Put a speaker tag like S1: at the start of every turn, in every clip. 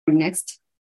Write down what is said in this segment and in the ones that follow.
S1: Next.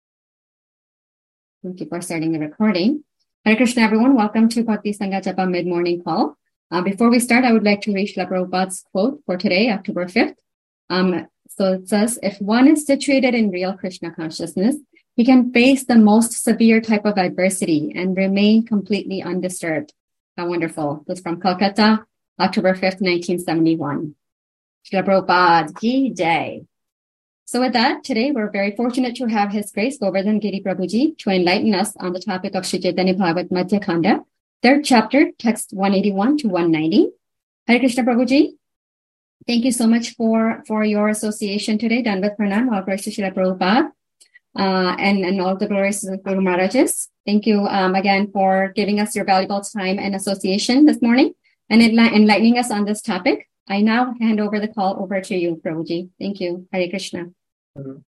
S1: Thank you for starting the recording. Hare Krishna, everyone. Welcome to Bhakti Sangha Japa mid-morning call. Before we start, I would like to read Srila Prabhupada's quote for today, October 5th. So it says, if one is situated in real Krishna consciousness, he can face the most severe type of adversity and remain completely undisturbed. How wonderful. This is from Calcutta, October 5th, 1971. Srila Prabhupada Ki Jai. So with that, today we're very fortunate to have His Grace Govardhan Giri Prabhuji to enlighten us on the topic of Sri Chaitanya Bhagavat Madhya Khanda, third chapter, text 181 to 190. Hare Krishna Prabhuji, thank you so much for your association today. Dandavat Pranam, all praise to Srila Prabhupada, and all the glories to the Guru Maharajas. Thank you again for giving us your valuable time and association this morning and enlightening us on this topic. I now hand over the call over to you, Prabhuji. Thank you. Hare Krishna.
S2: Om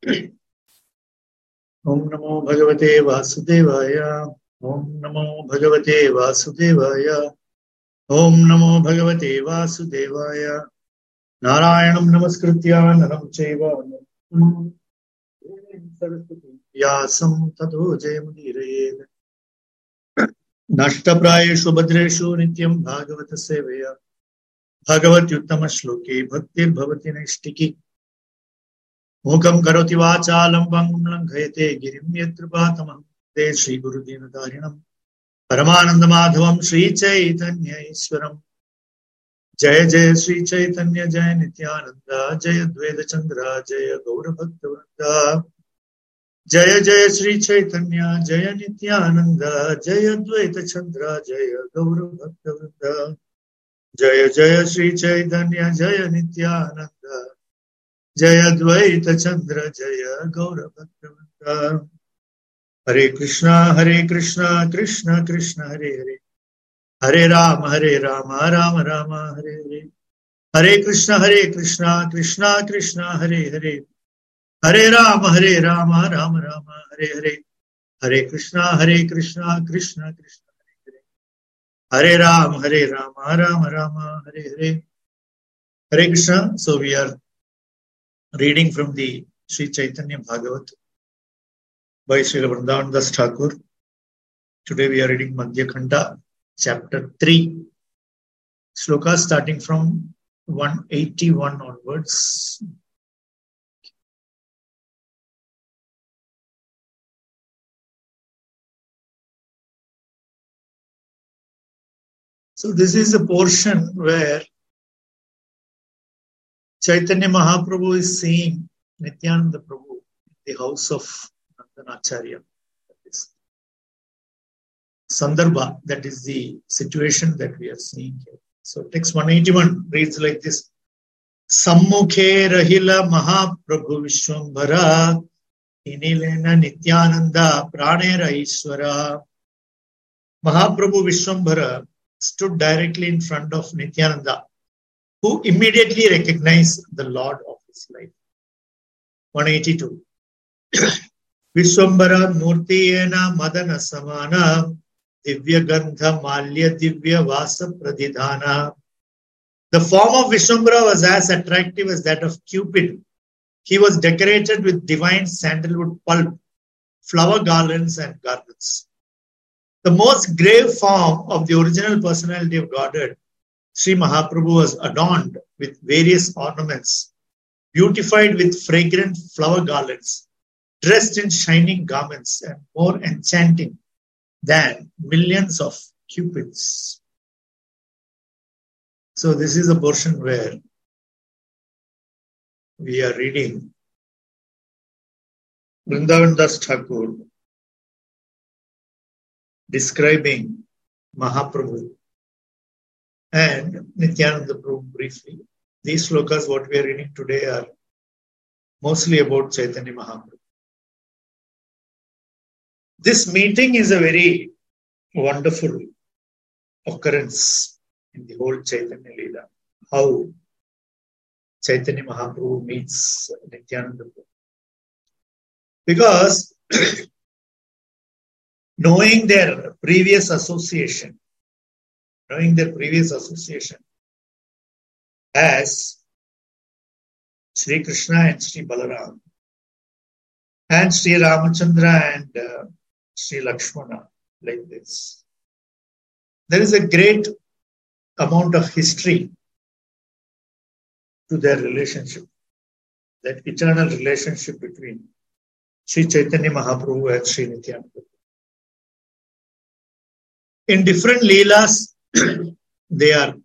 S2: Namo Bhagavate Vasudevaya. Om Namo Bhagavate Vasudevaya. Om Namo Bhagavate Vasudevaya. Narayanam Namaskritya Naram Chaiva Yasam Tato Jayamudiraye Nashtaprayeshu Bhadreshu Nityam Bhagavata Sevaya Bhagavat Uttama Shloke Bhaktir Bhavati Naishtiki Mukam Karoti Vachalam Pangam Langhayate Girim Yatripatamam Te Shri Guru Dinadarinam Paramananda Madhavam Shri Chaitanya Iswaram Jaya Jaya Shri Chaitanya Jaya Nityananda Jaya Dveda Chandra Jaya Gaura Bhakta Vrinda Jaya Jaya Shri Chaitanya Jaya Nityananda Jaya Dveda Chandra Jaya Gaura Bhakta Vrinda Jaya Jaya Shri Chaitanya Jaya Nityananda Jaya Dvaita Chandra Jaya Gaura Bhakta Vrinda Hare Krishna Krishna Krishna Hare Hare Hare Rama Rama Rama Hare Hare Hare Krishna Krishna Krishna Hare Hare Hare Rama Rama Rama Hare Hare Hare Krishna Krishna Krishna Hare Hare Hare Rama Rama Rama Hare Hare Hare Krishna. So we are reading from the Sri Chaitanya Bhagavat by Srila Vrindavan Das Thakur. Today we are reading Madhya Khanda, chapter 3. Slokas starting from 181 onwards. So this is a portion where Chaitanya Mahaprabhu is seeing Nityananda Prabhu in the house of Nandanacharya. That is Sandarbha, that is the situation that we are seeing here. So text 181 reads like this. Sammukhe rahila Mahaprabhu Vishwambhara Inilena Nityananda Pranera Ishwara. Mahaprabhu Vishwambhara stood directly in front of Nityananda, who immediately recognized the Lord of his life. 182. Vishwambhara Murtiyena Madana Samana Divya Gandha Malya Divya Vasa Pradidhana. The form of Vishwambhara was as attractive as that of Cupid. He was decorated with divine sandalwood pulp, flower garlands and garments. The most grave form of the original personality of Godhead, Sri Mahaprabhu, was adorned with various ornaments, beautified with fragrant flower garlands, dressed in shining garments, and more enchanting than millions of cupids. So this is a portion where we are reading Vrindavan Das Thakur describing Mahaprabhu and Nityananda Prabhu briefly. These slokas, what we are reading today, are mostly about Chaitanya Mahaprabhu. This meeting is a very wonderful occurrence in the whole Chaitanya Leela. How Chaitanya Mahaprabhu meets Nityananda Prabhu. Because knowing their previous association as Sri Krishna and Sri Balaram, and Sri Ramachandra and Sri Lakshmana like this. There is a great amount of history to their relationship, that eternal relationship between Sri Chaitanya Mahaprabhu and Sri Nityananda. In different Leelas, they are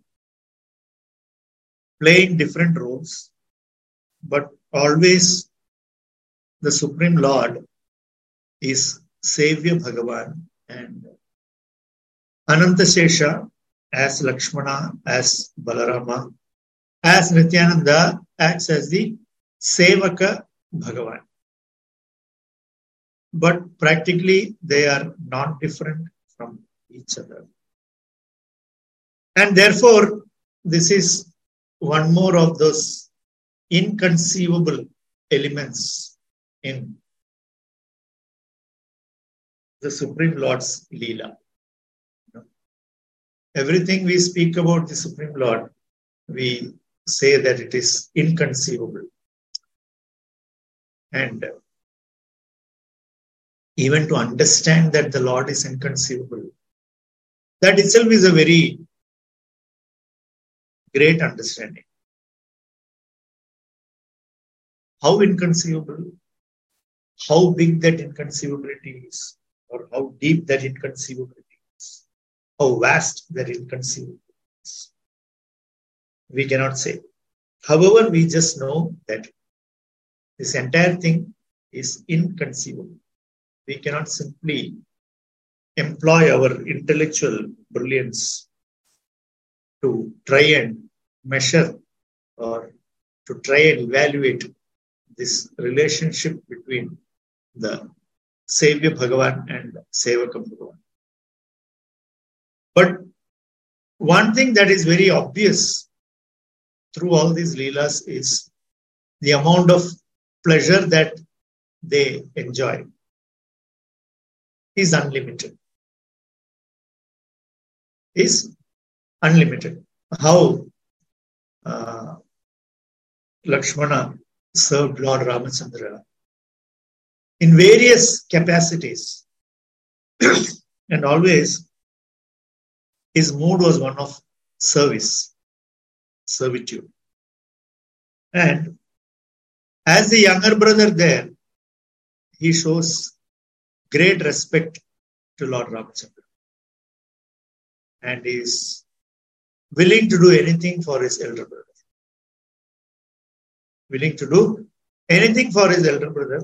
S2: playing different roles, but always the Supreme Lord is Savior Bhagavan, and Anantashesha as Lakshmana, as Balarama, as Nityananda acts as the Sevaka Bhagavan. But practically they are not different from each other. And therefore, this is one more of those inconceivable elements in the Supreme Lord's Leela. Everything we speak about the Supreme Lord, we say that it is inconceivable. And even to understand that the Lord is inconceivable, that itself is a very great understanding. How inconceivable, how big that inconceivability is, or how deep that inconceivability is, how vast that inconceivability is, we cannot say. However, we just know that this entire thing is inconceivable. We cannot simply employ our intellectual brilliance to try and measure or to try and evaluate this relationship between the Savior Bhagavan and Sevaka Bhagavan. But one thing that is very obvious through all these Leelas is the amount of pleasure that they enjoy is unlimited. Is unlimited. How Lakshmana served Lord Ramachandra in various capacities, and always his mood was one of service, servitude. And as the younger brother there, he shows great respect to Lord Ramachandra and is willing to do anything for his elder brother. Willing to do anything for his elder brother,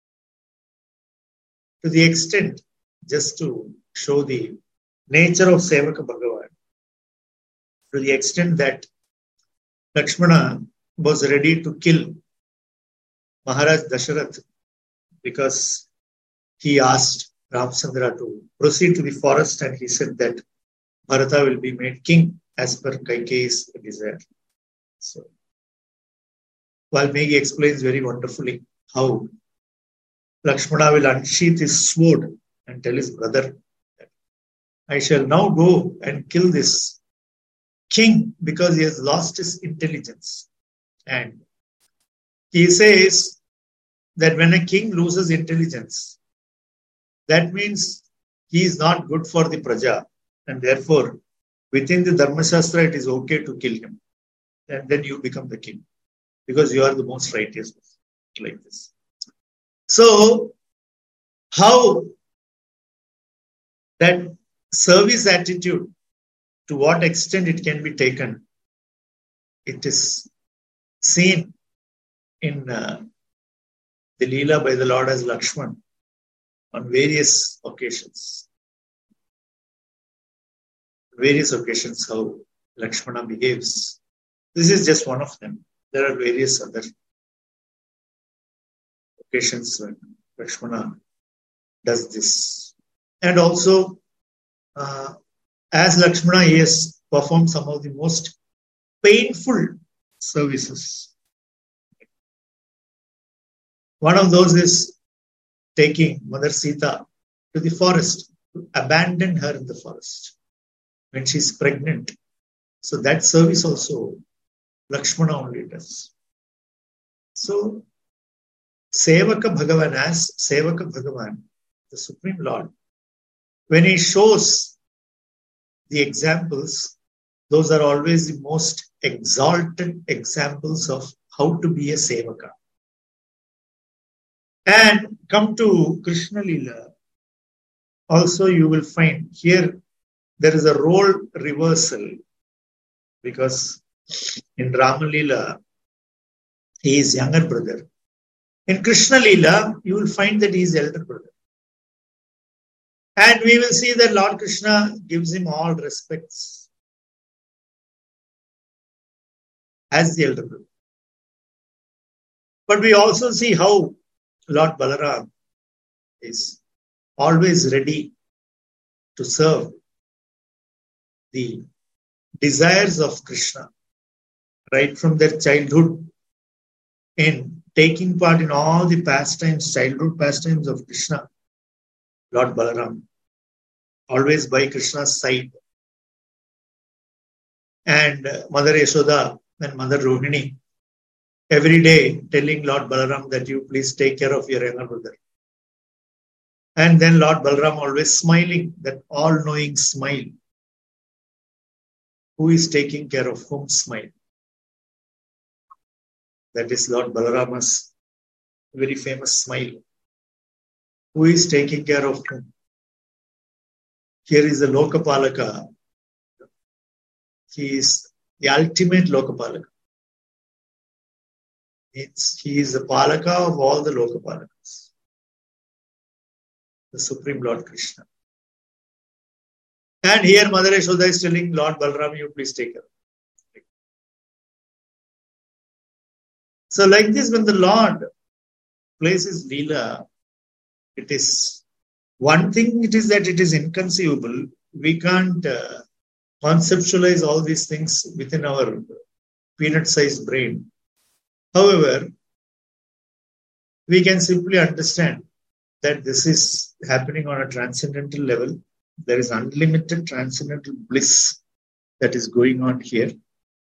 S2: to the extent, just to show the nature of Sevaka Bhagavan, to the extent that Lakshmana was ready to kill Maharaj Dasharath because he asked Ramchandra to proceed to the forest, and he said that Bharata will be made king as per Kaikeyi's desire. So, Valmiki explains very wonderfully how Lakshmana will unsheath his sword and tell his brother, I shall now go and kill this king because he has lost his intelligence. And he says that when a king loses intelligence, that means he is not good for the praja, and therefore within the Dharma Shastra it is okay to kill him, and then you become the king because you are the most righteous, like this. So how that service attitude, to what extent it can be taken, it is seen in the Leela by the Lord as Lakshman on various occasions. Various occasions how Lakshmana behaves. This is just one of them. There are various other occasions when Lakshmana does this. And also, as Lakshmana, he has performed some of the most painful services. One of those is taking Mother Sita to the forest, to abandon her in the forest when she is pregnant. So that service also Lakshmana only does. So Sevaka Bhagavan as Sevaka Bhagavan, the Supreme Lord. When he shows the examples, those are always the most exalted examples of how to be a Sevaka. And come to Krishna Leela, also you will find here there is a role reversal, because in Rama Leela, he is younger brother. In Krishna Leela, you will find that he is elder brother. And we will see that Lord Krishna gives him all respects as the elder brother. But we also see how Lord Balaram is always ready to serve the desires of Krishna right from their childhood, in taking part in all the pastimes, childhood pastimes of Krishna. Lord Balaram, always by Krishna's side. And Mother Yashoda and Mother Rohini, every day telling Lord Balaram that you please take care of your younger brother. And then Lord Balaram always smiling, that all-knowing smile. Who is taking care of whom smile? That is Lord Balarama's very famous smile. Who is taking care of whom? Here is the Lokapalaka. He is the ultimate Lokapalaka. He is the Palaka of all the Lokapalakas. The Supreme Lord Krishna. And here Mother Yashoda is telling Lord Balaram, you please take care. So like this, when the Lord places Leela, it is one thing, it is that it is inconceivable. We can't conceptualize all these things within our peanut-sized brain. However, we can simply understand that this is happening on a transcendental level. There is unlimited transcendental bliss that is going on here.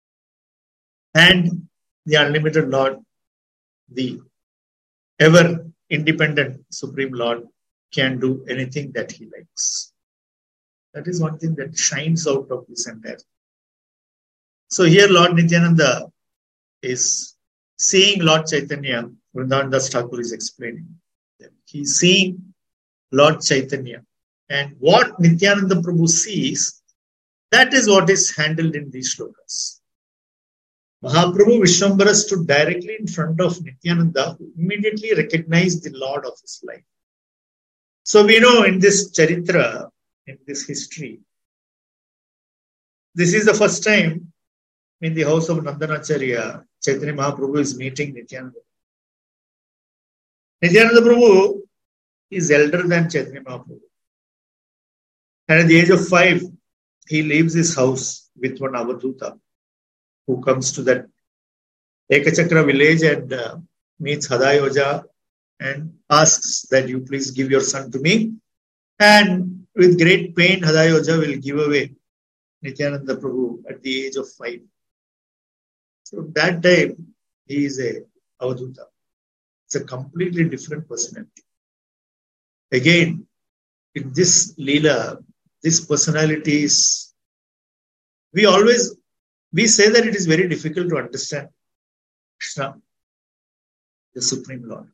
S2: And the unlimited Lord, the ever independent Supreme Lord, can do anything that he likes. That is one thing that shines out of this entire. So here Lord Nityananda is seeing Lord Chaitanya. Vrindavan Das Thakur is explaining. He's seeing Lord Chaitanya. And what Nityananda Prabhu sees, that is what is handled in these shlokas. Mahaprabhu Vishwambara stood directly in front of Nityananda, who immediately recognized the Lord of his life. So we know in this charitra, in this history, this is the first time in the house of Nandanacharya, Chaitanya Mahaprabhu is meeting Nityananda. Nityananda Prabhu is elder than Chaitanya Mahaprabhu. And at the age of 5, he leaves his house with one Avadhuta, who comes to that Ekachakra village and meets Hadayoja and asks that you please give your son to me. And with great pain, Hadayoja will give away Nityananda Prabhu at the age of 5. So that time, he is a Avadhuta. It's a completely different personality. Again, in this Leela, this personality is, we say that it is very difficult to understand Krishna, the Supreme Lord.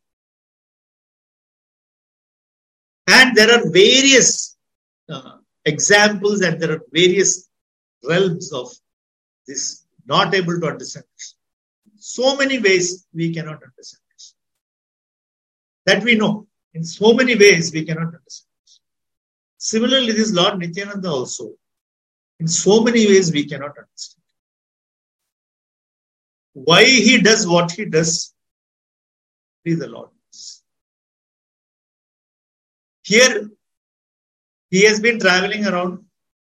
S2: And there are various examples and there are various realms of this, not able to understand Krishna. So many ways we cannot understand Krishna. That we know. In so many ways we cannot understand Krishna. Similarly, this Lord Nityananda also, in so many ways we cannot understand. Why he does what he does, only the Lord knows. Here, he has been traveling around.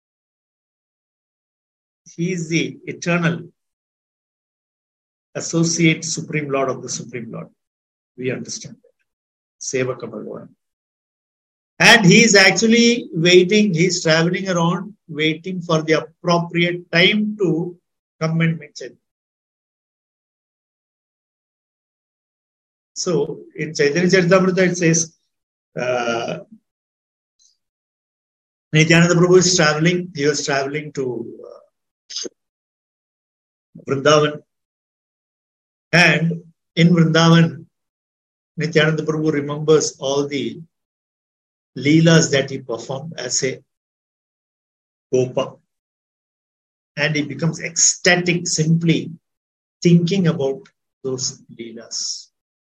S2: He is the eternal associate Supreme Lord of the Supreme Lord. We understand that. Sevaka Bhagavan. And he is actually waiting, he is traveling around, waiting for the appropriate time to come and meet Chaitanya. So in Chaitanya Charitamrita it says, Nityananda Prabhu is traveling. He was traveling to Vrindavan. And in Vrindavan, Nityananda Prabhu remembers all the leelas that he performed as a Gopa. And he becomes ecstatic simply thinking about those leelas.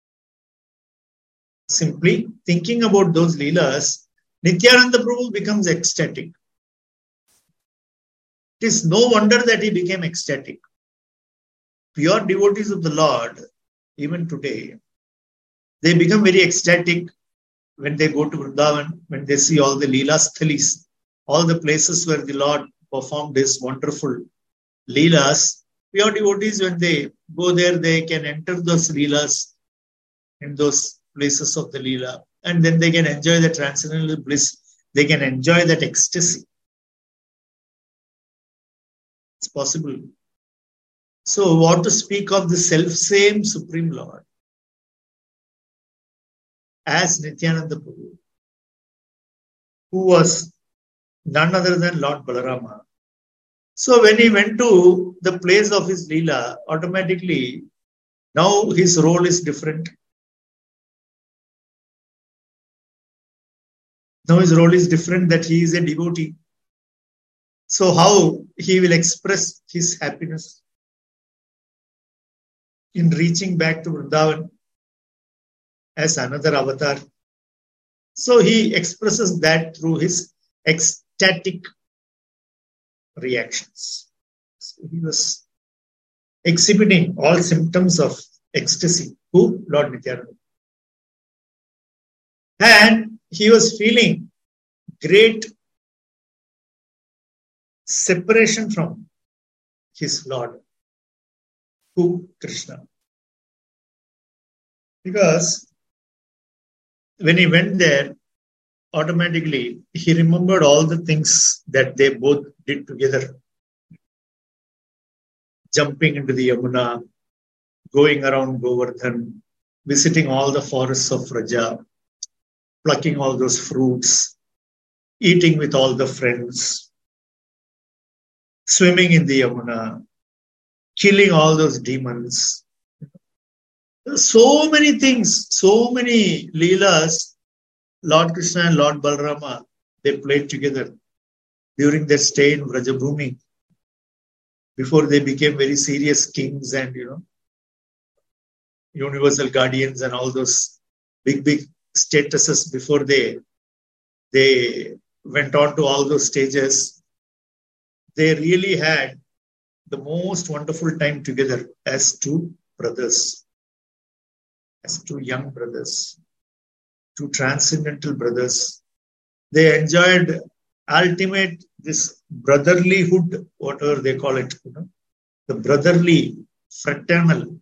S2: Simply thinking about those leelas, Nityananda Prabhu becomes ecstatic. It is no wonder that he became ecstatic. Pure devotees of the Lord, even today, they become very ecstatic when they go to Vrindavan, when they see all the Leelas Thalis, all the places where the Lord performed his wonderful Leelas. Pure devotees, when they go there, they can enter those Leelas in those places of the Leela, and then they can enjoy the transcendental bliss. They can enjoy that ecstasy. It's possible. So, what to speak of the self-same Supreme Lord as Nityananda Prabhu, who was none other than Lord Balarama. So, when he went to the place of his Leela, automatically, now his role is different. Now his role is different, that he is a devotee. So how he will express his happiness in reaching back to Vrindavan as another avatar. So he expresses that through his ecstatic reactions. So he was exhibiting all symptoms of ecstasy. Who? Lord Nityananda. And he was feeling great separation from his Lord, who? Krishna. Because when he went there, automatically he remembered all the things that they both did together. Jumping into the Yamuna, going around Govardhan, visiting all the forests of Raja, plucking all those fruits, eating with all the friends, swimming in the Yamuna, killing all those demons. So many things, so many Leelas, Lord Krishna and Lord Balarama, they played together during their stay in Vrajabhumi, before they became very serious kings and, universal guardians and all those big statuses before they went on to all those stages. They really had the most wonderful time together as two brothers, as two young brothers, two transcendental brothers. They enjoyed ultimate this brotherlyhood, whatever they call it, the brotherly, fraternal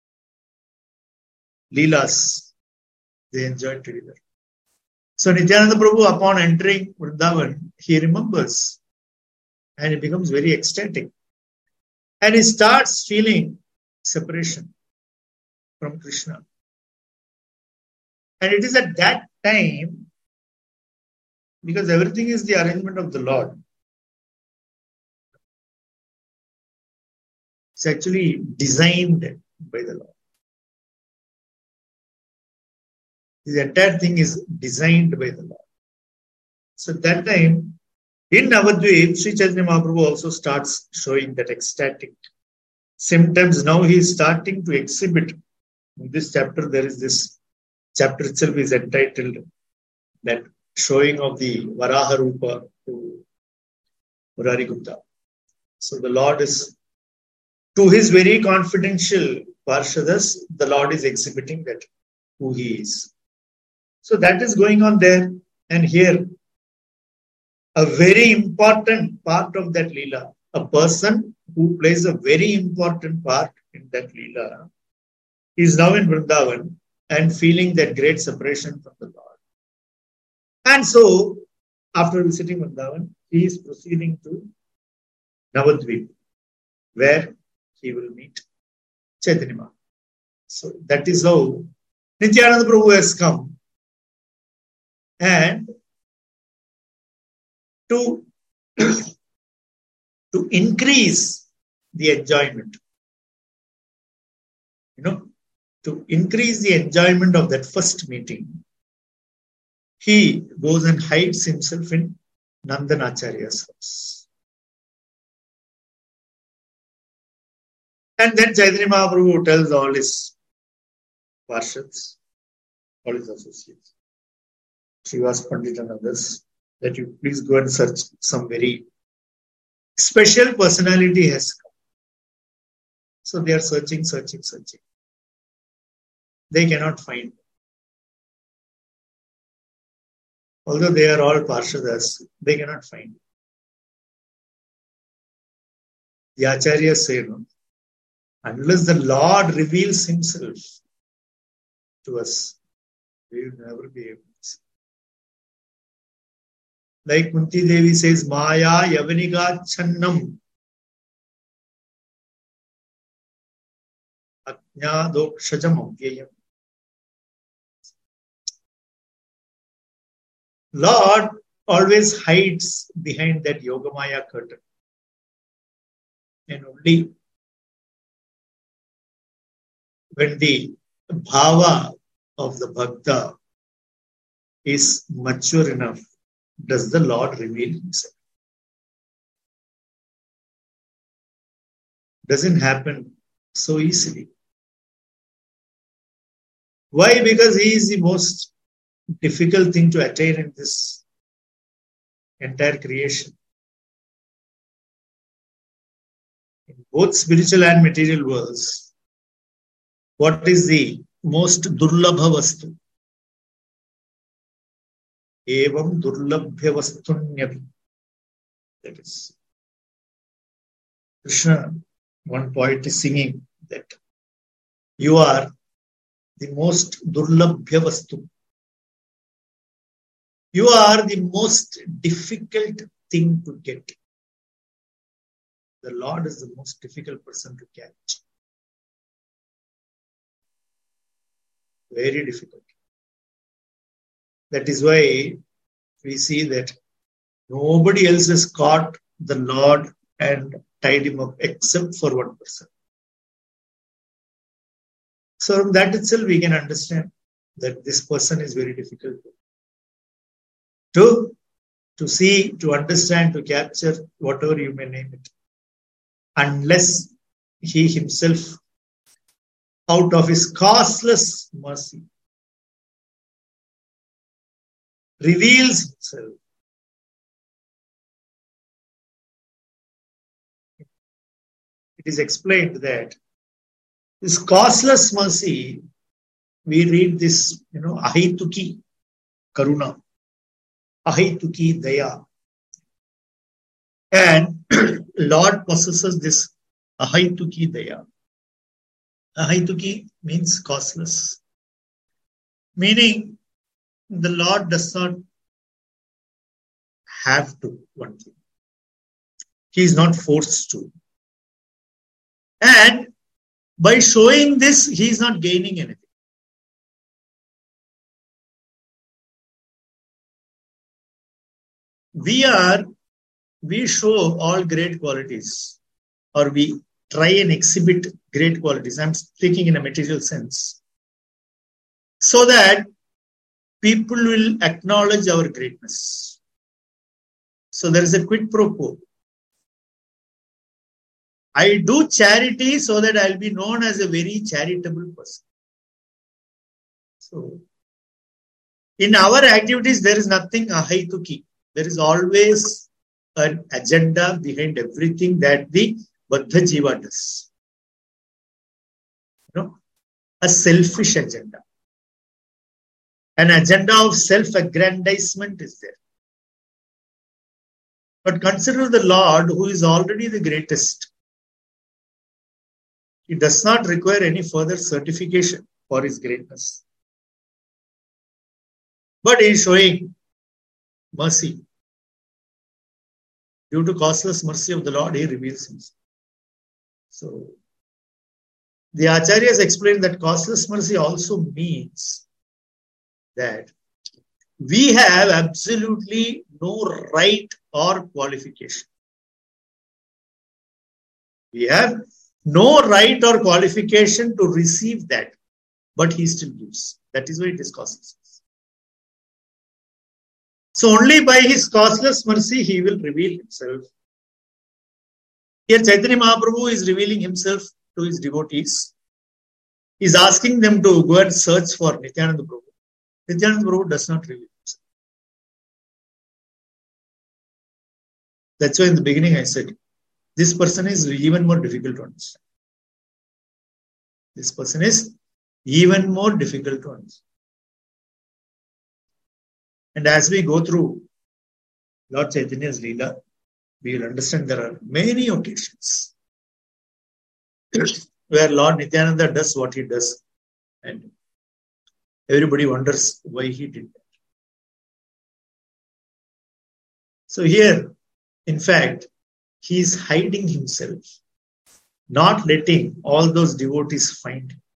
S2: Leelas they enjoyed together. So Nityananda Prabhu, upon entering Vrindavan, he remembers and he becomes very ecstatic. And he starts feeling separation from Krishna. And it is at that time, because everything is the arrangement of the Lord, it's actually designed by the Lord. The entire thing is designed by the Lord. So at that time, in Navadvip, Sri Chaitanya Mahaprabhu also starts showing that ecstatic symptoms. Now he is starting to exhibit. In this chapter, there is this chapter itself is entitled that showing of the Varaha Rupa to Murari Gupta. So the Lord is, to his very confidential Parshadas, the Lord is exhibiting that who he is. So that is going on there. And here, a very important part of that Leela, a person who plays a very important part in that Leela, is now in Vrindavan and feeling that great separation from the Lord. And so, after visiting Vrindavan, he is proceeding to Navadvip, where he will meet Chaitanya Mahaprabhu. So that is how Nityananda Prabhu has come and to increase the enjoyment, to increase the enjoyment of that first meeting, he goes and hides himself in Nandanacharya's house. And then Chaitanya Mahaprabhu tells all his Parshads, all his associates, Srivas Pandit and others, that you please go and search. Some very special personality has come. So they are searching. They cannot find. Although they are all Parshadas, they cannot find. The Acharyas say, no, unless the Lord reveals himself to us, we will never be able to see. Like Kunti Devi says, Maya Yavaniga Channam Ajna Dokshajam Avyayam. Lord always hides behind that Yogamaya curtain. And only when the bhava of the bhakta is mature enough, does the Lord reveal himself. Doesn't happen so easily. Why? Because he is the most difficult thing to attain in this entire creation. In both spiritual and material worlds, what is the most durlabha vastu? Evam durlabhya vastunyapi. That is, Krishna, one poet is singing that you are the most durlabhya vastu. You are the most difficult thing to get. The Lord is the most difficult person to catch. Very difficult. That is why we see that nobody else has caught the Lord and tied him up except for one person. So from that itself we can understand that this person is very difficult to see, to understand, to capture, whatever you may name it. Unless he himself, out of his causeless mercy, reveals himself. It is explained that this causeless mercy, we read this, ahituki karuna, ahituki daya. And Lord possesses this ahituki daya. Ahituki means causeless. Meaning, the Lord does not have to, one thing. He is not forced to. And by showing this, he is not gaining anything. We show all great qualities, or we try and exhibit great qualities. I'm speaking in a material sense. So that people will acknowledge our greatness. So there is a quid pro quo. I do charity so that I'll be known as a very charitable person. So, in our activities, there is nothing ahituki. There is always an agenda behind everything that the Baddha Jiva does. A selfish agenda. An agenda of self-aggrandizement is there. But consider the Lord, who is already the greatest. He does not require any further certification for his greatness. But he is showing mercy. Due to causeless mercy of the Lord, he reveals himself. So, the Acharyas explained that causeless mercy also means that we have absolutely no right or qualification. We have no right or qualification to receive that, but he still gives. That is why it is causeless. So only by his causeless mercy he will reveal himself. Here Chaitanya Mahaprabhu is revealing himself to his devotees. He is asking them to go and search for Nityananda Prabhu. Nityananda Prabhu does not reveal himself. That's why in the beginning I said, this person is even more difficult to understand. This person is even more difficult to understand. And as we go through Lord Chaitanya's Leela, we will understand there are many occasions where Lord Nityananda does what he does. And everybody wonders why he did that. So here, in fact, he is hiding himself, not letting all those devotees find him.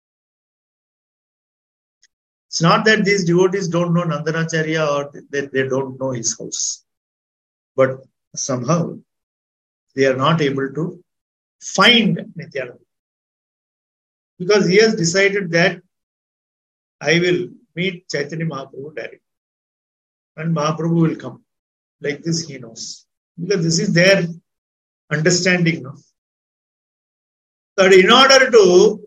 S2: It's not that these devotees don't know Nandanacharya or that they don't know his house. But somehow they are not able to find Nityananda. Because he has decided that I will meet Chaitanya Mahaprabhu directly. And Mahaprabhu will come. Like this he knows. Because this is their understanding. No? But in order to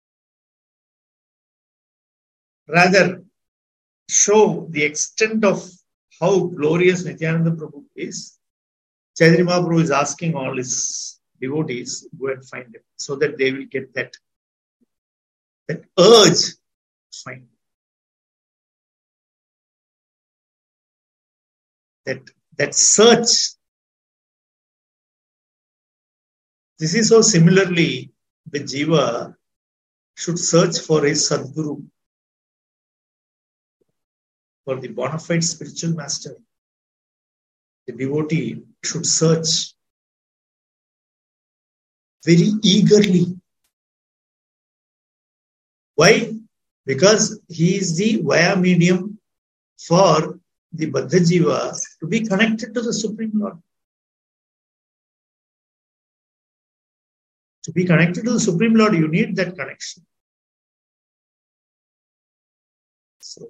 S2: rather show the extent of how glorious Nityananda Prabhu is, Chaitanya Mahaprabhu is asking all his devotees go and find him so that they will get that urge to find him. That search. This is how similarly the Jiva should search for his Sadguru, for the bona fide spiritual master. The devotee should search very eagerly. Why? Because he is the via medium for the Baddha Jiva to be connected to the Supreme Lord. To be connected to the Supreme Lord, you need that connection. So,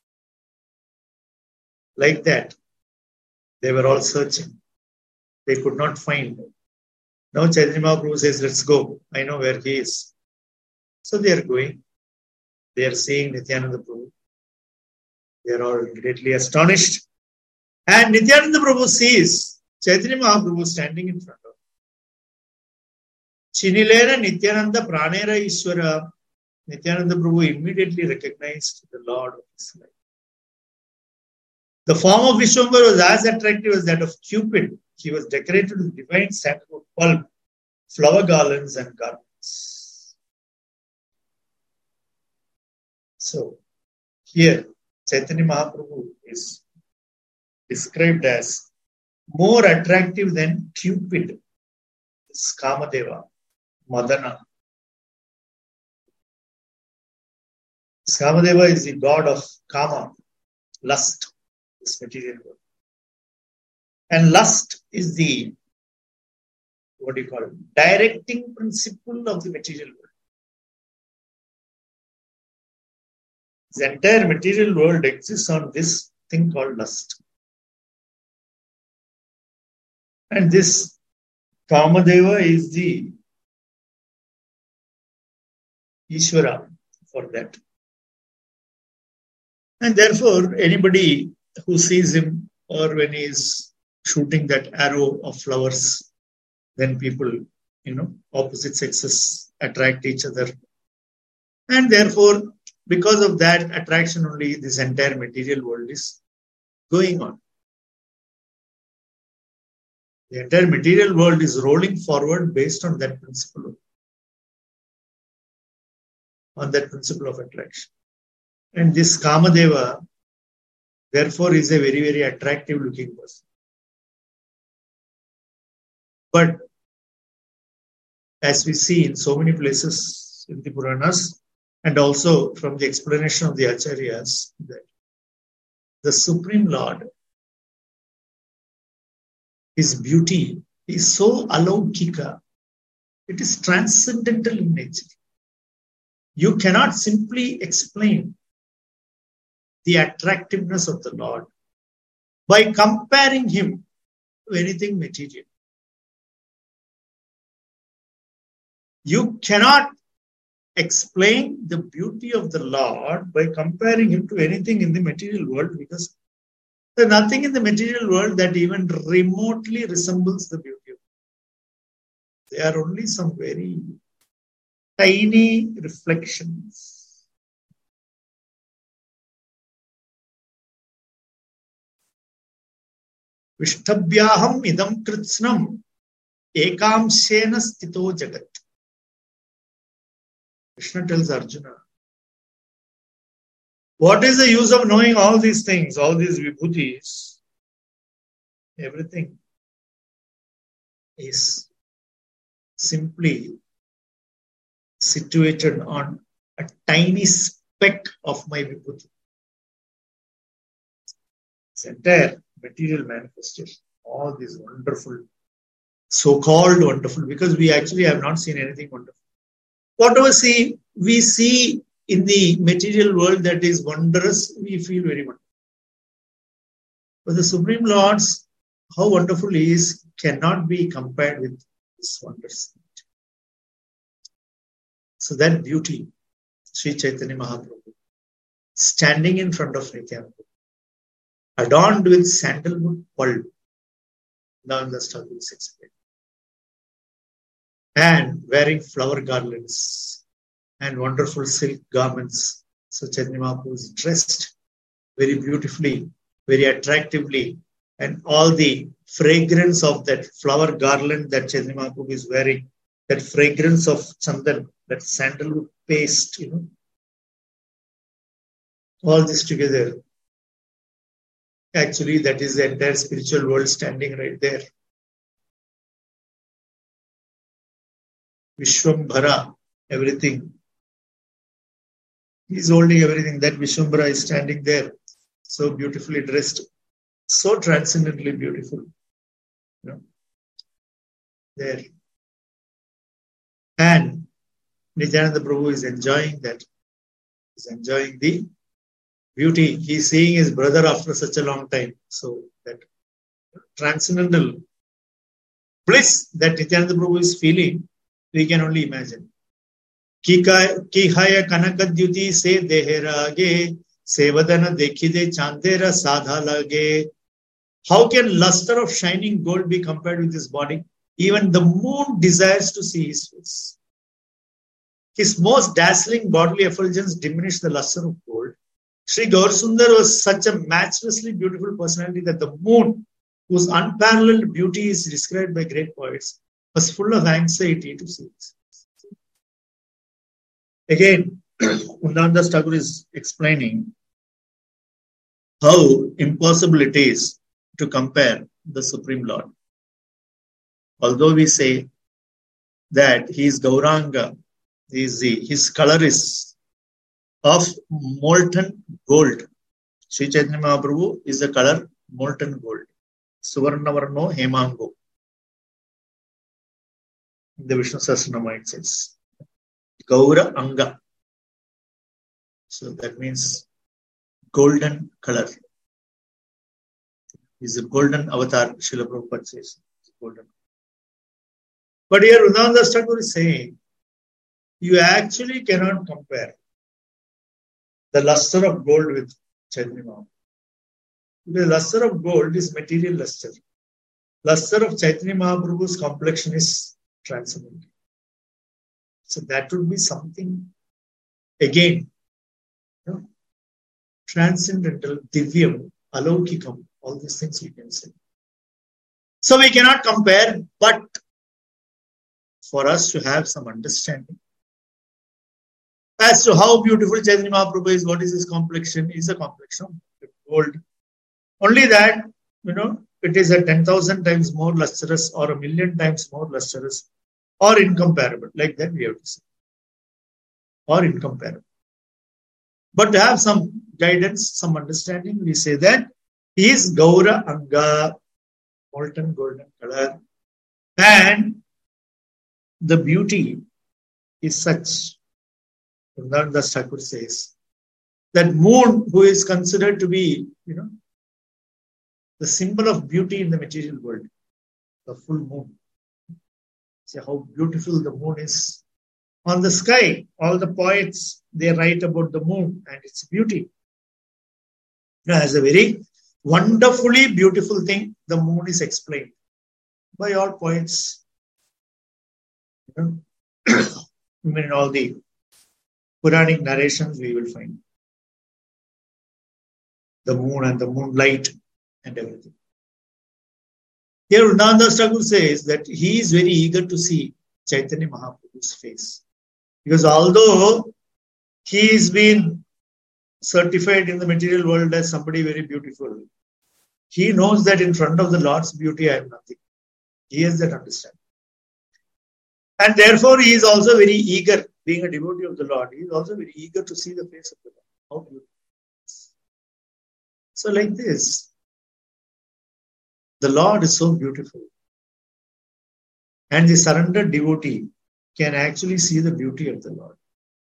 S2: like that, they were all searching. They could not find. Now Chaitanya Mahaprabhu says, let's go. I know where he is. So they are going. They are seeing Nityananda Prabhu. They are all greatly astonished. And Nityananda Prabhu sees Chaitanya Mahaprabhu standing in front of him. Chinilera Nityananda Pranera Ishwara. Nityananda Prabhu immediately recognized the Lord of his life. The form of Vishwambara was as attractive as that of Cupid. He was decorated with divine sandalwood pulp, flower garlands and garments. So, here, Chaitanya Mahaprabhu is described as more attractive than Cupid, this Kamadeva, Madana. Kamadeva is the god of Kama, lust. This material world. And lust is the, directing principle of the material world. The entire material world exists on this thing called lust. And this Kamadeva is the Ishvara for that. And therefore, anybody who sees him or when he is shooting that arrow of flowers, then people, opposite sexes attract each other. And therefore, because of that attraction only, this entire material world is going on. The entire material world is rolling forward based on that principle. On that principle of attraction. And this Kamadeva, therefore, is a very, very attractive looking person. But as we see in so many places in the Puranas, and also from the explanation of the Acharyas, that the Supreme Lord, His beauty is so alaukika, it is transcendental in nature. You cannot simply explain the attractiveness of the Lord by comparing Him to anything material. You cannot explain the beauty of the Lord by comparing Him to anything in the material world, because there's nothing in the material world that even remotely resembles the beauty of God. They are only some very tiny reflections. Vishtabhyaham idam kritsnam ekamshena stito jagat. Krishna tells Arjuna, what is the use of knowing all these things, all these vibhutis? Everything is simply situated on a tiny speck of my vibhuti. This entire material manifestation, all these wonderful, so-called wonderful, because we actually have not seen anything wonderful. Whatever we see in the material world that is wondrous, we feel very wonderful. But the Supreme Lord's, how wonderful He is, cannot be compared with His wonders. So that beauty, Sri Chaitanya Mahaprabhu, standing in front of Nityananda, adorned with sandalwood pulp, now the struggle is explained, and wearing flower garlands and wonderful silk garments. So Chaitanya Mahaprabhu is dressed very beautifully, very attractively, and all the fragrance of that flower garland that Chaitanya Mahaprabhu is wearing, that fragrance of chandan, that sandalwood paste, all this together. Actually, that is the entire spiritual world standing right there. Vishwambhara, everything. He's holding everything. That Vishwambhara is standing there, so beautifully dressed, so transcendently beautiful. There. And Nityananda Prabhu is enjoying that. He's enjoying the beauty. He's seeing his brother after such a long time. So that transcendental bliss that Nityananda Prabhu is feeling, we can only imagine. Kihaya kanakadyuti se deherage sevadana dekhide chandera sadha lage. How can luster of shining gold be compared with his body? Even the moon desires to see his face. His most dazzling bodily effulgence diminished the luster of gold. Sri Gaurasundar was such a matchlessly beautiful personality that the moon, whose unparalleled beauty is described by great poets, was full of anxiety to see this. Again, Undandas Thakur is explaining how impossible it is to compare the Supreme Lord. Although we say that he is Gauranga, his color is of molten gold. Sri Chaitanya Mahaprabhu is the color molten gold. Suvarnavarno Hemango. In the Vishnu Sahasranama it says Gaura Anga. So that means golden color. Is a golden avatar, Srila Prabhupada says. Golden. But here Vrindavan Thakur is saying, you actually cannot compare the luster of gold with Chaitanya Mahaprabhu. The luster of gold is material luster. Luster of Chaitanya Mahaprabhu's complexion is transcendental. So that would be something, again, transcendental, divyam, alaukikam, all these things we can say. So we cannot compare, but for us to have some understanding as to how beautiful Chaitanya Mahaprabhu is, what is his complexion, is a complexion of gold. Only that, it is a 10,000 times more lustrous or 1,000,000 times more lustrous or incomparable. Like that we have to say. Or incomparable. But to have some guidance, some understanding, we say that he is Gaura Anga, molten golden color. And the beauty is such, Vrindavan Das Thakur says, that moon, who is considered to be, the symbol of beauty in the material world, the full moon. See how beautiful the moon is on the sky. All the poets, they write about the moon and its beauty. As a very wonderfully beautiful thing, the moon is explained by all poets. Even in all the Puranic narrations, we will find the moon and the moonlight and everything. Here, Vrindavan Das Thakur says that he is very eager to see Chaitanya Mahaprabhu's face. Because although he is been certified in the material world as somebody very beautiful, he knows that in front of the Lord's beauty, I am nothing. He has that understanding. And therefore, he is also very eager, being a devotee of the Lord, he is also very eager to see the face of the Lord. How beautiful. So like this, the Lord is so beautiful. And the surrendered devotee can actually see the beauty of the Lord.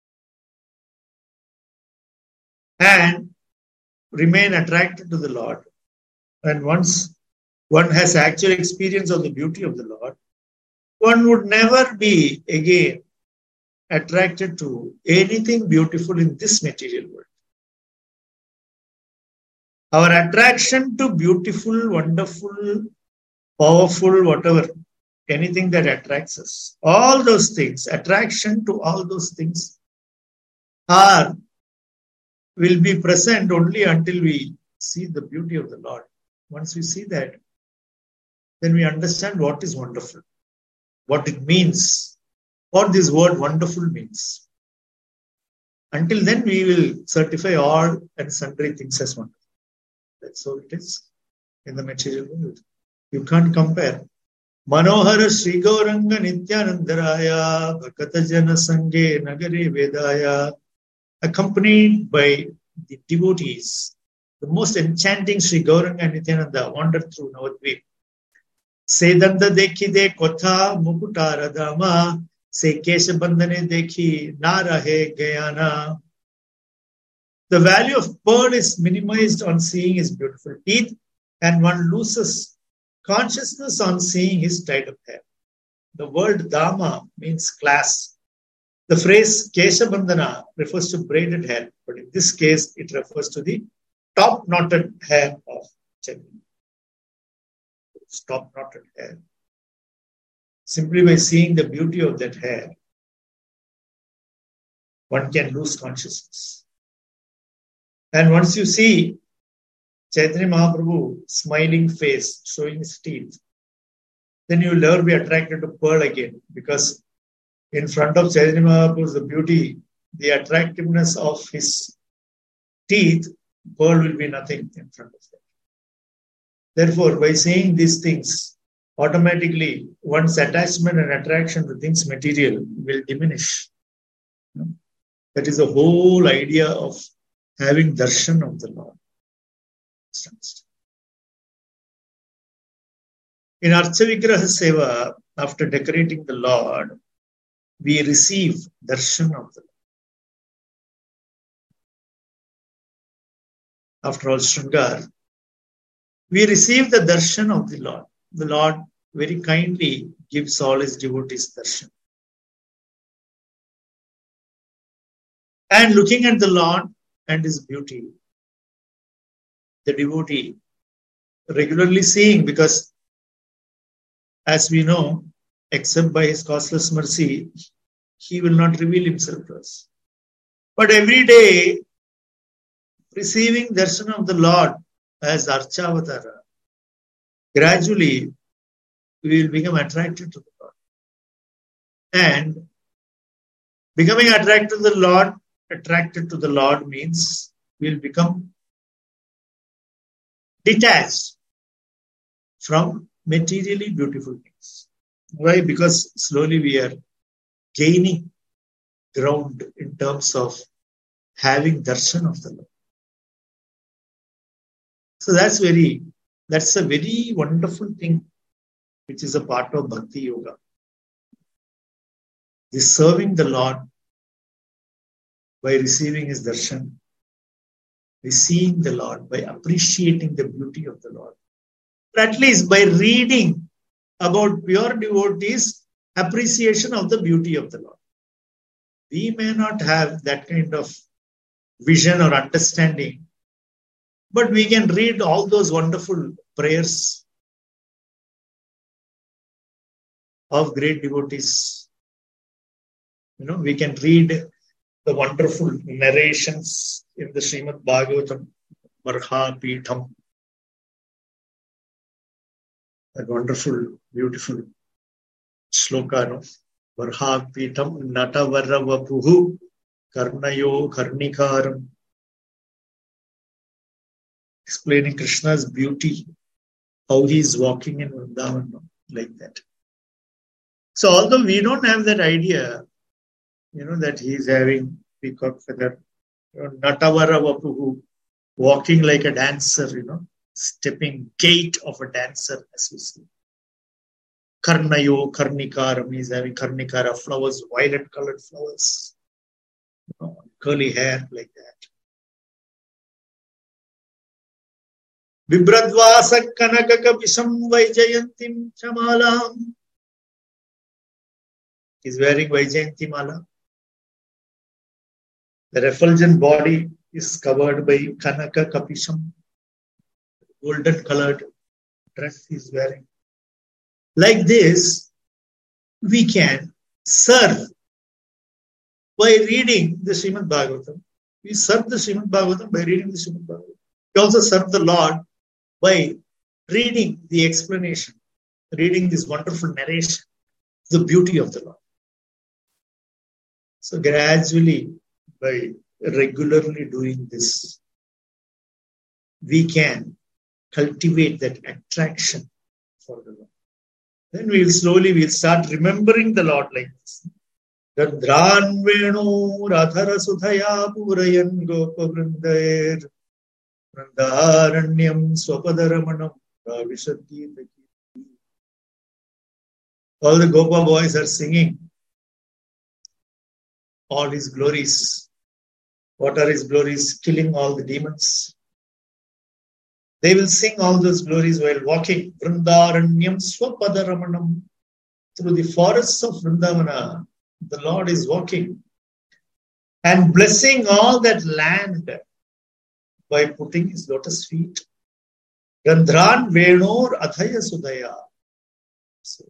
S2: And remain attracted to the Lord. And once one has actual experience of the beauty of the Lord, one would never be again attracted to anything beautiful in this material world. Our attraction to beautiful, wonderful, powerful, whatever, anything that attracts us, all those things, attraction to all those things will be present only until we see the beauty of the Lord. Once we see that, then we understand what is wonderful, what it means, what this word wonderful means. Until then, we will certify all and sundry things as wonderful. That's how it is in the material world. You can't compare. Manohara Sri Gauranga Nityanandaraya Bhakata Jana Sanghe Nagare Vedaya, accompanied by the devotees, the most enchanting Sri Gauranga Nityananda wandered through Navadvip. Sedanda dekhi de kotha mukutara dama, se kesha bandhane dekhi na rahe gayana. The value of pearl is minimized on seeing his beautiful teeth, and one loses consciousness on seeing his tied up hair. The word dama means class. The phrase kesha bandhana refers to braided hair, but in this case, it refers to the top knotted hair of Chaitanya. Top knotted hair. Simply by seeing the beauty of that hair, one can lose consciousness. And once you see Chaitanya Mahaprabhu smiling face, showing his teeth, then you will never be attracted to pearl again, because in front of Chaitanya Mahaprabhu, the beauty, the attractiveness of his teeth, pearl will be nothing in front of that. Therefore, by seeing these things, automatically one's attachment and attraction to things material will diminish. That is the whole idea of having darshan of the Lord. In Archa Vigraha Seva, after decorating the Lord, we receive darshan of the Lord. After all Shringar, we receive the darshan of the Lord. The Lord very kindly gives all his devotees darshan. And looking at the Lord and his beauty, the devotee regularly seeing, because as we know, except by his causeless mercy, he will not reveal himself to us. But every day, receiving darshan of the Lord as Archavatara, gradually we will become attracted to the Lord. And becoming attracted to the Lord means we will become detached from materially beautiful things. Why? Because slowly we are gaining ground in terms of having darshan of the Lord. So that's a very wonderful thing, which is a part of Bhakti Yoga. Is serving the Lord by receiving His darshan, by seeing the Lord, by appreciating the beauty of the Lord. Or at least by reading about pure devotees' appreciation of the beauty of the Lord. We may not have that kind of vision or understanding, but we can read all those wonderful prayers of great devotees. We can read the wonderful narrations in the Srimad Bhagavatam, Varha Pitham. That wonderful, beautiful shloka, no? Varha Pitham Natavara Vapuhu Karnayo Karnikaram. Explaining Krishna's beauty, how he is walking in Vrindavan, like that. So although we don't have that idea, that he is having peacock feather, Natavara Vapuhu, walking like a dancer, stepping gait of a dancer, as we see. Karnayo Karnikaram, he is having Karnikara flowers, violet colored flowers, curly hair like that. Vibradvasa Kanakaka Visham Vaijayantim Chamalam. He's wearing Vaijayanti Mala. The refulgent body is covered by Kanaka Kapisham, golden colored dress he's wearing. Like this, we can serve by reading the Srimad Bhagavatam. We serve the Srimad Bhagavatam by reading the Srimad Bhagavatam. We also serve the Lord by reading the explanation, reading this wonderful narration, the beauty of the Lord. So gradually, by regularly doing this, we can cultivate that attraction for the Lord. Then we'll start remembering the Lord like this. Radhan Venu Radhara Sudhaya Purayan Gopa Vrindair Vrindaranyam Swapadaramanam Ravishadgita. All the Gopa boys are singing all his glories. What are his glories? Killing all the demons. They will sing all those glories while walking. Vrindaranyam Swapadaramanam. Through the forests of Vrindavana, the Lord is walking and blessing all that land by putting his lotus feet. Gandhran Venor Adhaya Sudaya. So,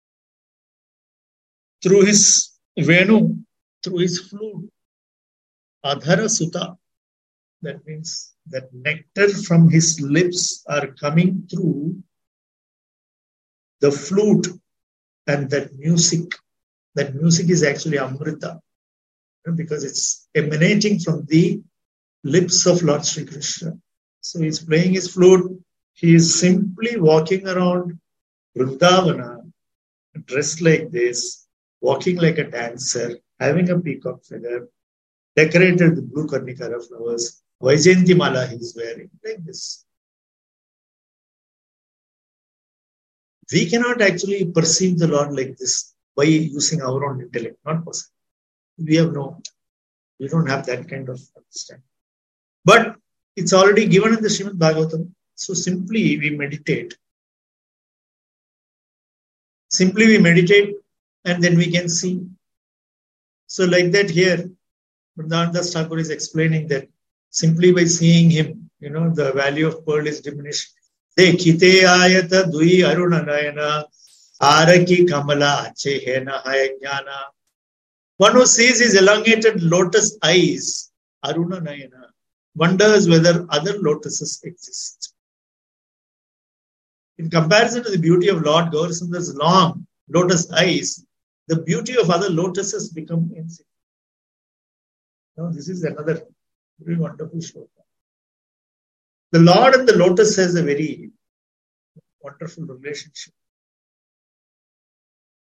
S2: through his Venu, through his flute, Adhara Sutta, that means that nectar from his lips are coming through the flute and that music. That music is actually Amrita, because it's emanating from the lips of Lord Sri Krishna. So he's playing his flute. He is simply walking around Vrindavana, dressed like this, walking like a dancer, having a peacock feather, decorated with blue Karnikara flowers, Vaijayanti Mala he is wearing, like this. We cannot actually perceive the Lord like this by using our own intellect, not possible. We don't have that kind of understanding. But it's already given in the Srimad Bhagavatam. So simply we meditate. And then we can see. So like that here, Vrindavan Thakur is explaining that simply by seeing him, the value of pearl is diminished. Kite ayata dui arunanayana araki kamala chehena hayajnana. One who sees his elongated lotus eyes, arunanayana, wonders whether other lotuses exist. In comparison to the beauty of Lord Gaurasundar's long lotus eyes, the beauty of other lotuses become insignificant. Now, this is another very wonderful shloka. The Lord and the lotus has a very wonderful relationship.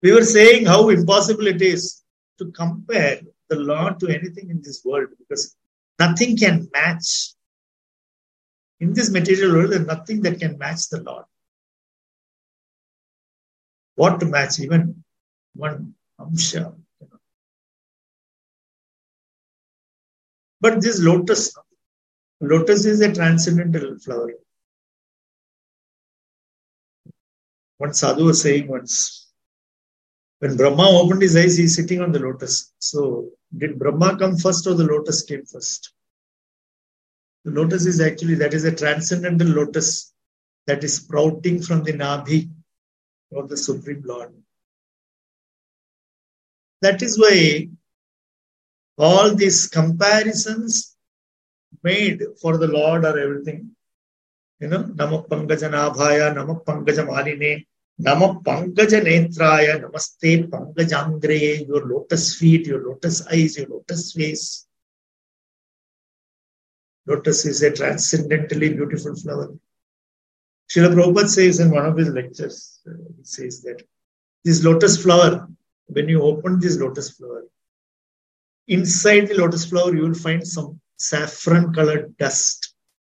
S2: We were saying how impossible it is to compare the Lord to anything in this world because nothing can match. In this material world, there's nothing that can match the Lord. What to match? Even one amsha. But this lotus is a transcendental flower. One sadhu was saying once, when Brahma opened his eyes, he's sitting on the lotus. So, did Brahma come first or the lotus came first? The lotus is actually, that is a transcendental lotus that is sprouting from the Nabhi of the Supreme Lord. That is why all these comparisons made for the Lord are everything. Nama Pankaja Nabhaya, Nama Pankaja Maline, Nama Pankaja Netraya, Namaste Pankajangre, your lotus feet, your lotus eyes, your lotus face. Lotus is a transcendently beautiful flower. Srila Prabhupada says in one of his lectures, he says that this lotus flower, when you open this lotus flower, inside the lotus flower, you will find some saffron colored dust.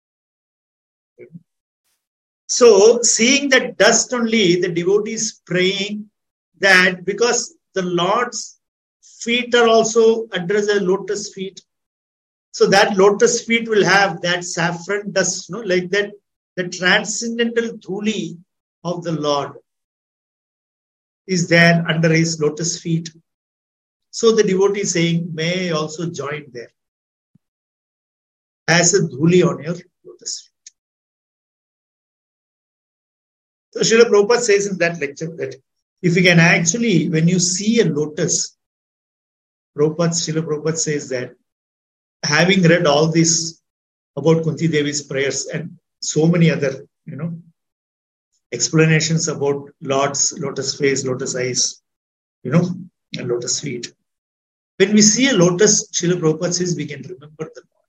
S2: So, seeing that dust only, the devotee is praying that because the Lord's feet are also addressed as lotus feet, so that lotus feet will have that saffron dust, like that, the transcendental dhuli of the Lord is there under his lotus feet. So the devotee is saying, may I also join there as a dhuli on your lotus feet. So Srila Prabhupada says in that lecture that if you can actually, when you see a lotus, Srila Prabhupada says that having read all this about Kunti Devi's prayers and so many other, explanations about Lord's lotus face, lotus eyes, and lotus feet. When we see a lotus, Srila Prabhupada says we can remember the Lord.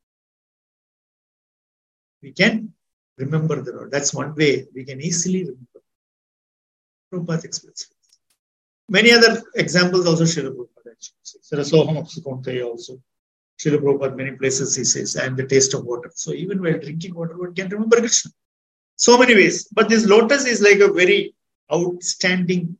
S2: We can remember the Lord. That's one way we can easily remember. Prabhupada explains. Many other examples also Srila Prabhupada says. There are Soham of Sukhontai also. Srila Prabhupada, many places he says, and the taste of water. So even while drinking water, one can remember Krishna. So many ways. But this lotus is like a very outstanding,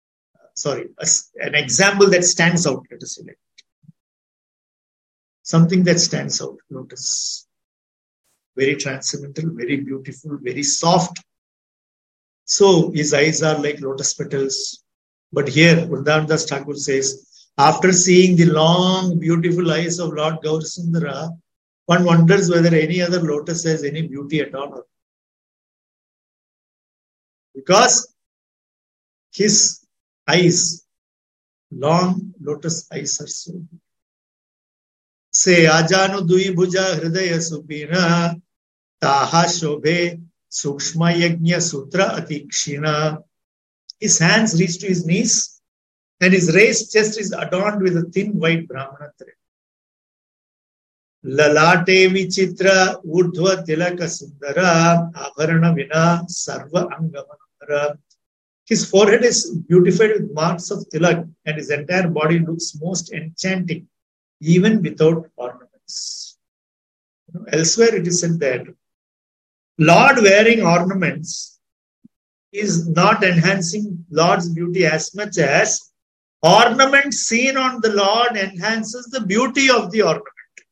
S2: an example that stands out, let us say. Something that stands out, lotus. Very transcendental, very beautiful, very soft. So his eyes are like lotus petals. But here, Vrindavan Das Thakur says, after seeing the long, beautiful eyes of Lord Gaurasundara, one wonders whether any other lotus has any beauty at all. Because his eyes, long lotus eyes are so beautiful. Say, Ajanu Dui Bhuja Hridaya Supina, Taha Shobhe, Sukshma Yajna Sutra Atikshina. His hands reach to his knees. And his raised chest is adorned with a thin white Brahmana thread. Lalate vichitra urdhva tilaka sundara abharana vina sarva angamanara. His forehead is beautified with marks of tilak and his entire body looks most enchanting, even without ornaments. Elsewhere it is said that Lord wearing ornaments is not enhancing Lord's beauty as much as ornament seen on the Lord enhances the beauty of the ornament.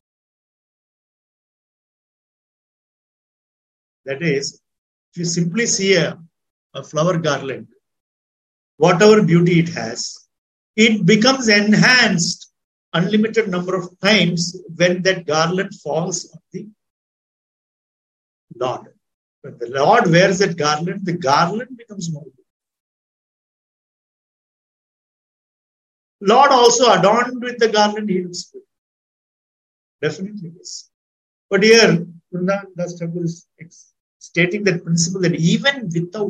S2: That is, if you simply see a flower garland, whatever beauty it has, it becomes enhanced unlimited number of times when that garland falls on the Lord. When the Lord wears that garland, the garland becomes more beautiful. Lord also adorned with the garland, he looks good. Definitely yes. But here, Vrindavan Das Thakur is stating that principle that even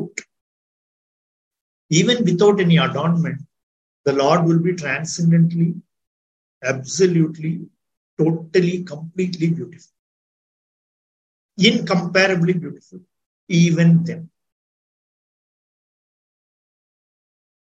S2: without any adornment, the Lord will be transcendently, absolutely, totally, completely beautiful. Incomparably beautiful, even then.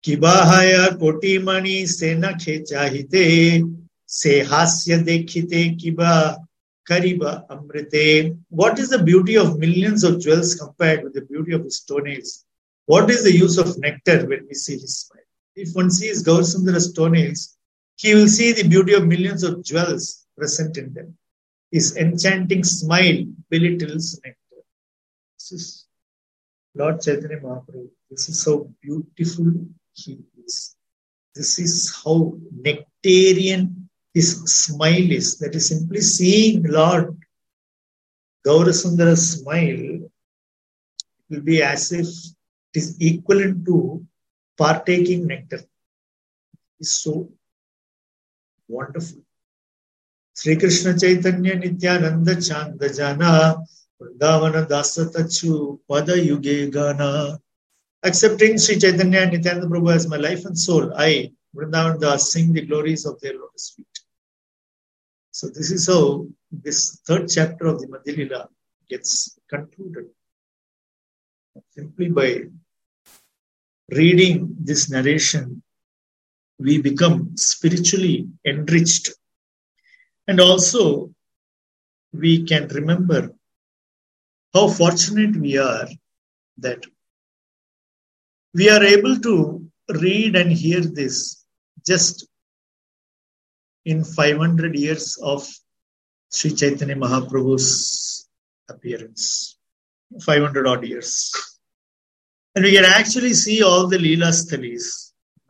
S2: Kibahaya kotimani sena khechahite se hasya dekhite kiba kariba amrite. What is the beauty of millions of jewels compared with the beauty of his toenails? What is the use of nectar when we see his smile? If one sees Gaurasundara's toenails, he will see the beauty of millions of jewels present in them. His enchanting smile belittles nectar. This is Lord Chaitanya Mahaprabhu. This is how beautiful he is. This is how nectarian his smile is. That is simply seeing Lord Gaurasundara's smile will be as if it is equivalent to partaking nectar. It's so wonderful. Sri Krishna Chaitanya Nityananda Chanda Jana Vrindavana Dasa Tachu Pada Yuge Gana. Accepting Sri Chaitanya and Nityananda Prabhu as my life and soul, I, Vrindavan Das, sing the glories of their lotus feet. So this is how this third chapter of the Madhya Lila gets concluded. Simply by reading this narration, we become spiritually enriched. And also, we can remember how fortunate we are that we are able to read and hear this just in 500 years of Sri Chaitanya Mahaprabhu's appearance. 500 odd years. And we can actually see all the Leela Sthalis.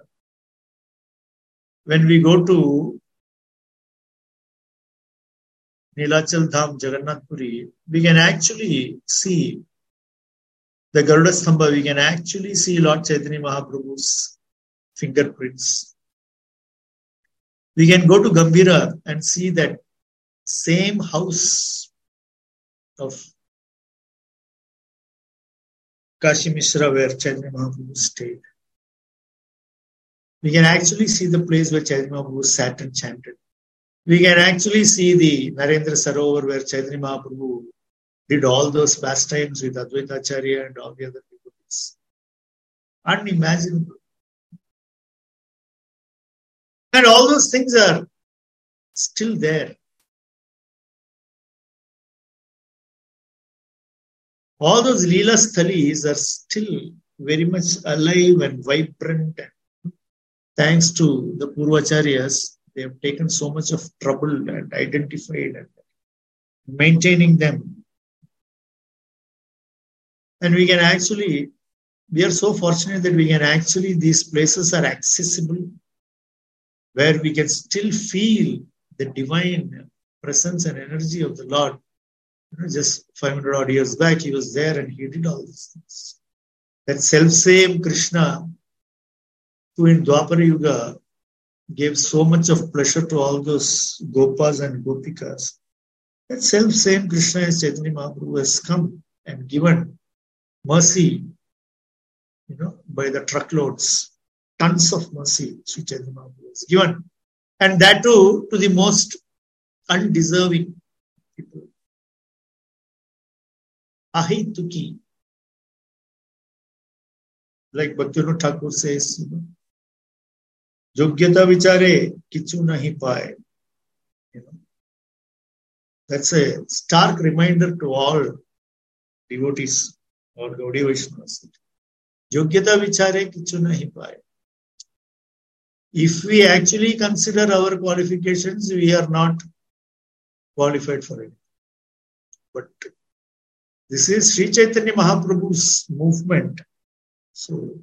S2: When we go to Nilachal Dham, Jagannath Puri, we can actually see the Garuda Stambha, we can actually see Lord Chaitanya Mahaprabhu's fingerprints. We can go to Gambhira and see that same house of Kashi Mishra where Chaitanya Mahaprabhu stayed. We can actually see the place where Chaitanya Mahaprabhu sat and chanted. We can actually see the Narendra Sarovar where Chaitanya Mahaprabhu did all those pastimes with Advaita Acharya and all the other devotees. Unimaginable. And all those things are still there. All those Leela Sthalis are still very much alive and vibrant. Thanks to the Purvacharyas, they have taken so much of trouble and identified and maintaining them. And we can actually, we are so fortunate that we can actually, these places are accessible, where we can still feel the divine presence and energy of the Lord. Just 500 odd years back, he was there and he did all these things. That self-same Krishna, who in Dwapara Yuga gave so much of pleasure to all those Gopas and Gopikas, that self-same Krishna as Chaitanya Mahaprabhu has come and given mercy, by the truckloads, tons of mercy Sri Chaitanya Mahaprabhu has given. And that too to the most undeserving people. Ahituki. Like Bhaktivinoda Thakur says, Yogyata vichare kichu nahi paye. That's a stark reminder to all devotees or Gaudiya Vaishnavas. Yogyata vichare kichu nahi paye. If we actually consider our qualifications, we are not qualified for it. But this is Sri Chaitanya Mahaprabhu's movement. So,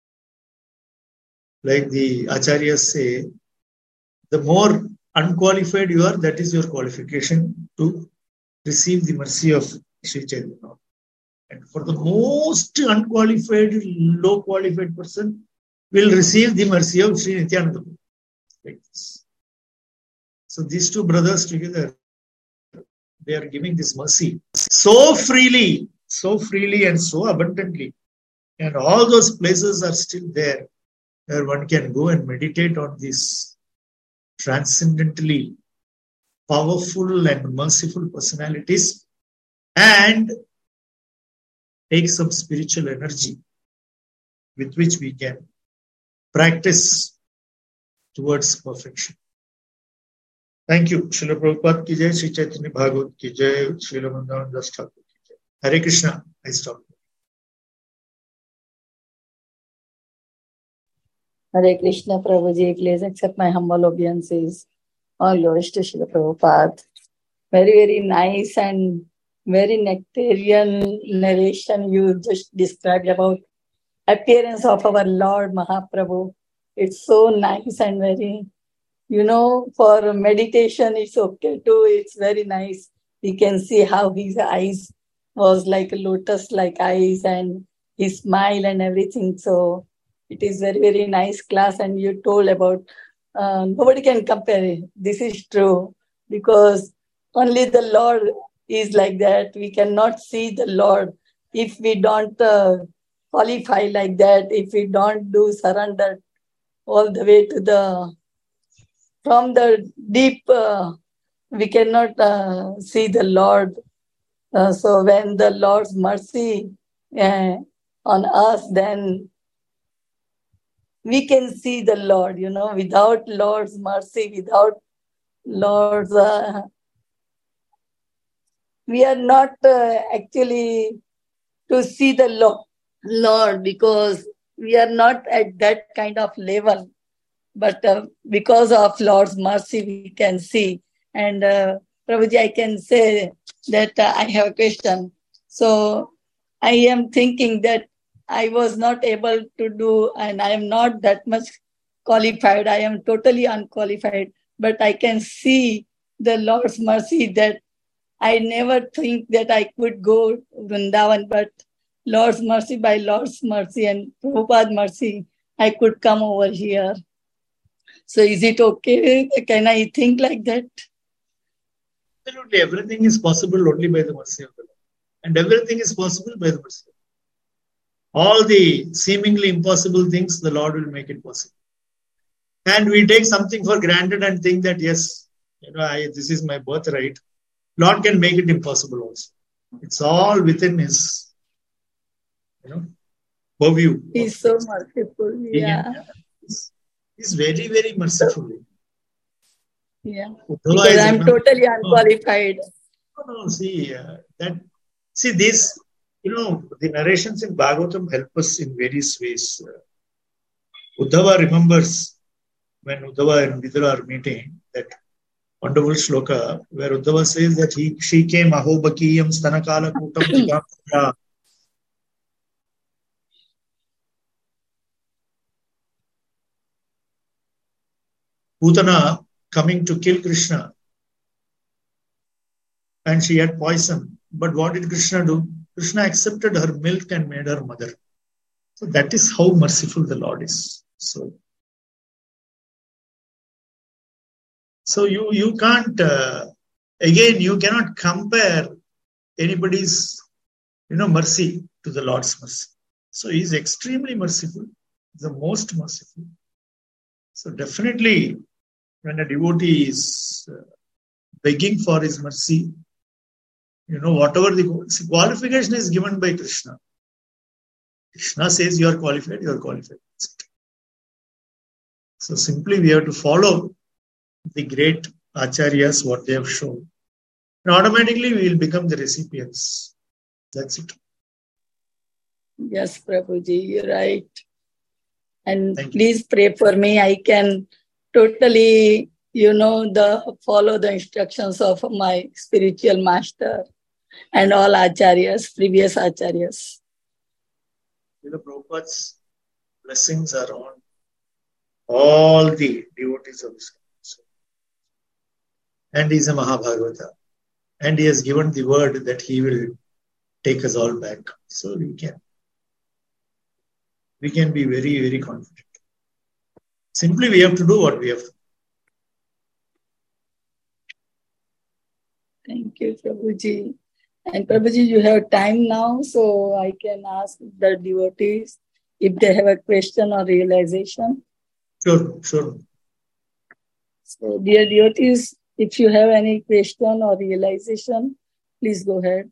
S2: like the Acharyas say, the more unqualified you are, that is your qualification to receive the mercy of Sri Chaitanya. And for the most unqualified, low qualified person, will receive the mercy of Sri Nityananda. Like this. So these two brothers together, they are giving this mercy so freely and so abundantly. And all those places are still there, where one can go and meditate on these transcendently powerful and merciful personalities and take some spiritual energy with which we can practice towards perfection. Thank you. Srila Prabhupada ki jai, Sri Chaitanya Bhagavat ki jai, Srila Vrindavan Das Thakur ki jai. Hare Krishna. I stop.
S3: Hare Krishna, Prabhuji, please accept my humble obeisances. All glories to Srila Prabhupada. Very, very nice and very nectarian narration you just described about appearance of our Lord Mahaprabhu. It's so nice and very, for meditation it's okay too. It's very nice. We can see how his eyes was like lotus-like eyes and his smile and everything. So it is very, very nice class. And you told about nobody can compare it. This is true because only the Lord is like that. We cannot see the Lord if we don't qualify like that, if we don't do surrender all the way to from the deep, we cannot see the Lord. So when the Lord's mercy on us, then we can see the Lord, without Lord's mercy, without Lord's, we are not actually to see the Lord because we are not at that kind of level. But because of Lord's mercy, we can see. And Prabhuji, I can say that I have a question. So I am thinking that I was not able to do, and I am not that much qualified. I am totally unqualified. But I can see the Lord's mercy that I never think that I could go Vrindavan, but Lord's mercy, by Lord's mercy and Prabhupada's mercy, I could come over here. So is it okay? Can I think like that?
S2: Absolutely. Everything is possible only by the mercy of the Lord. And everything is possible by the mercy of the Lord. All the seemingly impossible things, the Lord will make it possible. And we take something for granted and think that, yes, this is my birthright. Lord can make it impossible also. It's all within His, purview.
S3: He's so merciful. Yeah.
S2: He's very, very merciful.
S3: Yeah. Because I'm totally unqualified.
S2: No, see, these, the narrations in Bhagavatam help us in various ways. Uddhava remembers when Uddhava and Vidura are meeting that wonderful shloka where Uddhava says that she came ahobakiyam stanakala kutam jigamya. Putana coming to kill Krishna, and she had poison. But what did Krishna do? Krishna accepted her milk and made her mother. So that is how merciful the Lord is. So you can't, again, you cannot compare anybody's, mercy to the Lord's mercy. So He is extremely merciful, the most merciful. So definitely, when a devotee is begging for His mercy, whatever the qualification is given by Krishna. Krishna says you are qualified, you are qualified. So simply we have to follow the great acharyas, what they have shown. And automatically we will become the recipients. That's it.
S3: Yes, Prabhuji, you're right. And please pray for me. I can totally, follow the instructions of my spiritual master and all acharyas, previous acharyas.
S2: Prabhupada's blessings are on all the devotees of this country. And he is a Mahabhagavata. And he has given the word that he will take us all back. So we can be very, very confident. Simply we have to do what we have to do.
S3: Thank you, Prabhuji. And Prabhuji, you have time now, so I can ask the devotees if they have a question or realization.
S2: Sure.
S3: So, dear devotees, if you have any question or realization, please go ahead.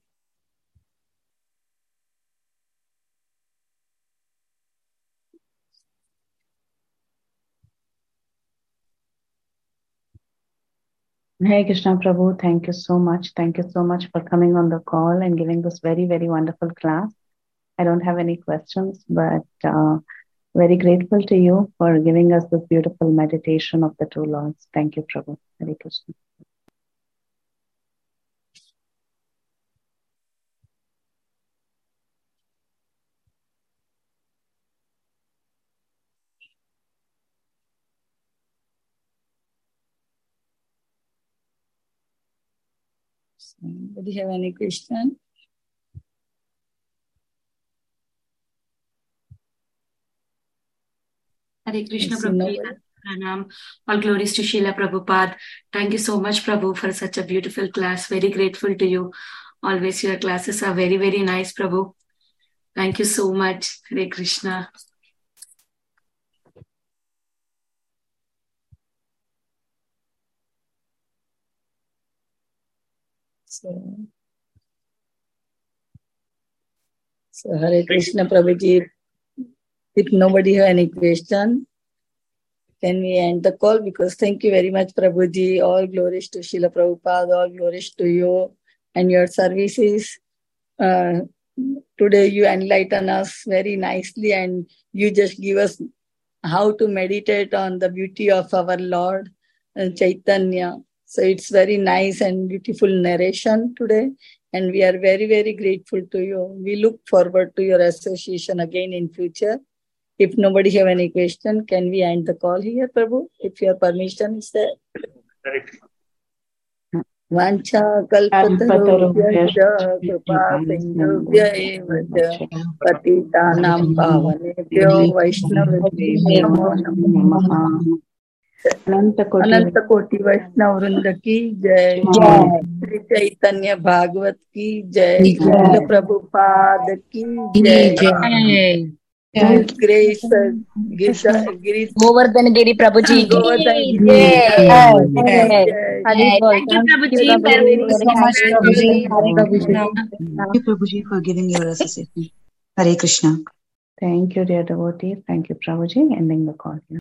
S4: Hare Krishna Prabhu, thank you so much. Thank you so much for coming on the call and giving this very, very wonderful class. I don't have any questions, but very grateful to you for giving us this beautiful meditation of the two Lords. Thank you, Prabhu. Hare Krishna.
S3: Anybody have any question?
S5: Hare Krishna
S3: I see
S5: Prabhu.
S3: nobody.
S5: Pranam. All glories to Srila Prabhupada. Thank you so much, Prabhu, for such a beautiful class. Very grateful to you. Always your classes are very, very nice, Prabhu. Thank you so much. Hare Krishna.
S3: So Hare Krishna Prabhuji, if nobody have any question, can we end the call? Because thank you very much, Prabhuji. All glories to Srila Prabhupada, all glories to you and your services. Today you enlighten us very nicely and you just give us how to meditate on the beauty of our Lord Chaitanya. So it's very nice and beautiful narration today. And we are very, very grateful to you. We look forward to your association again in future. If nobody have any question, can we end the call here, Prabhu? If your permission is there. Vancha kalpatarubhyascha kripa sindhubhya eva cha patitanam pavanebhyo vaishnavabhyo namo namaha. अनंत कोटि वैष्णव वृंद की जय श्री चैतन्य भागवत की जय श्रील प्रभुपाद की जय grace
S6: Govardhan Giri Prabhu ji
S3: Govardhan
S7: Thank you, Prabhuji, for giving your association. Hare Krishna.
S4: Thank you, dear devotees. Thank you, Prabhuji. Ending the call here.